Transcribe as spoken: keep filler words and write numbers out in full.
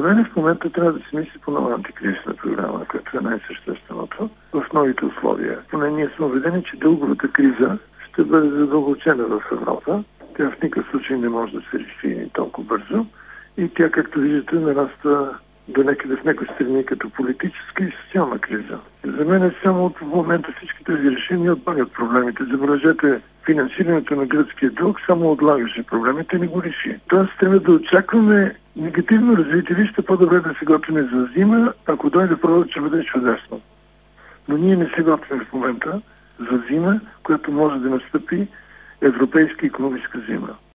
мен в момента трябва да се мисли по нова антикризисна програма, която е най-същественото в новите условия. Поне ние сме убедени, че дълговата криза ще бъде задълбочена в Европа. Тя в никакъв случай не може да се реши толкова бързо и тя, както виждате, нараства до някъде в някои страни като политическа и социална криза. За мен е само от момента всички тези решения отлагат проблемите. Забележете, финансирането на гръцкия дълг само отлагаше проблемите и не го реши. Тоест трябва да очакваме негативно развитие. Вижте, по-добре да се готвим за зима, ако дойде пролет, ще бъде чудесно. Но ние не се готвим в момента за зима, която може да настъпи европейска икономическа зима.